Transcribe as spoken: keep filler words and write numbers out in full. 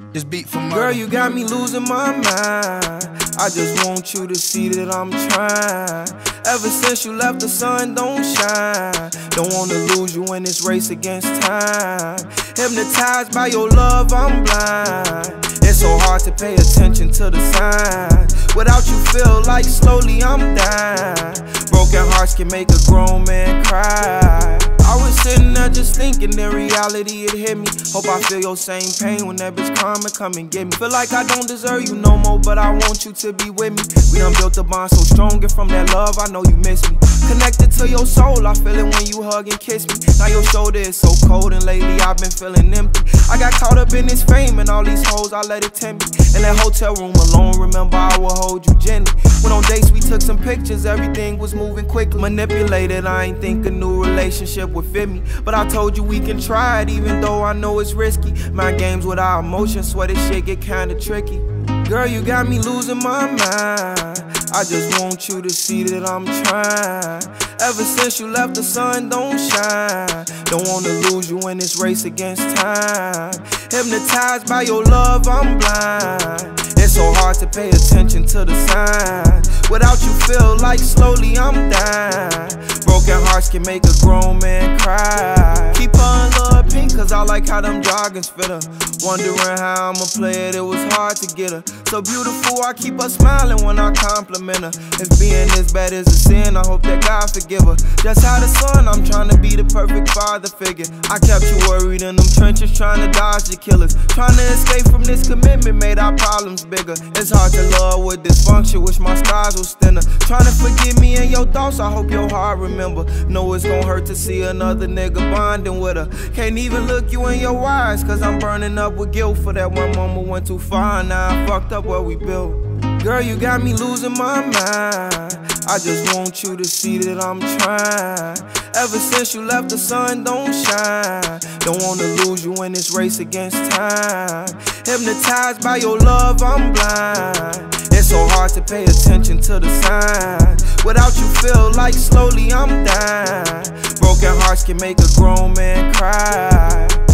This beat for murder. Girl, you got me losing my mind. I just want you to see that I'm trying. Ever since you left, the sun don't shine. Don't wanna lose you in this race against time. Hypnotized by your love, I'm blind. It's so hard to pay attention to the signs. Without you, feel like slowly I'm dying. Broken hearts can make a grown man cry. I was sitting there just thinking, in reality it hit me. Hope I feel your same pain when that bitch come and come and get me. Feel like I don't deserve you no more, but I want you to be with me. We done built a bond so strong, and from that love, I know you miss me. Connected to your soul, I feel it when you hug and kiss me. Now your shoulder is so cold, and lately I've been feeling empty. I got caught up in this fame and all these hoes, I let it tempt me. In that hotel room alone, remember I will hold you gently. Went on dates, we took some pictures, everything was moving quickly. Manipulated, I ain't think a new relationship would fit me. But I told you we can try it, even though I know it's risky. Mind games with our emotions, swear this shit get kinda tricky. Girl, you got me losing my mind. I just want you to see that I'm trying. Ever since you left, the sun don't shine. Don't wanna lose you in this race against time. Hypnotized by your love, I'm blind. It's so hard to pay attention to the signs. Without you, feel like slowly I'm dying. Broken hearts can make a grown man cry. Keep her in love pink, cause I like how them joggers fit her. Wondering how I'ma play it, it was hard to get her. So beautiful, I keep her smiling when I compliment her. If being this bad is a sin, I hope that God forgive her. Just how the sun, I'm trying to be the perfect father figure. I kept you worried in them trenches, trying to dodge the killers. Trying to escape from this commitment made our problems bigger. It's hard to love with dysfunction, wish my stars was thinner. Trying to forgive me and your thoughts, I hope your heart remember. Know it's gon' hurt to see another nigga bonding with her. Can't even look you in your eyes, cause I'm burning up with guilt for that one moment went too far. Now I fucked up what we built. Girl, you got me losing my mind. I just want you to see that I'm trying. Ever since you left, the sun don't shine. Don't wanna lose you in this race against time. Hypnotized by your love, I'm blind. It's so hard to pay attention to the signs. Without you, feel like slowly I'm dying. Broken hearts can make a grown man cry.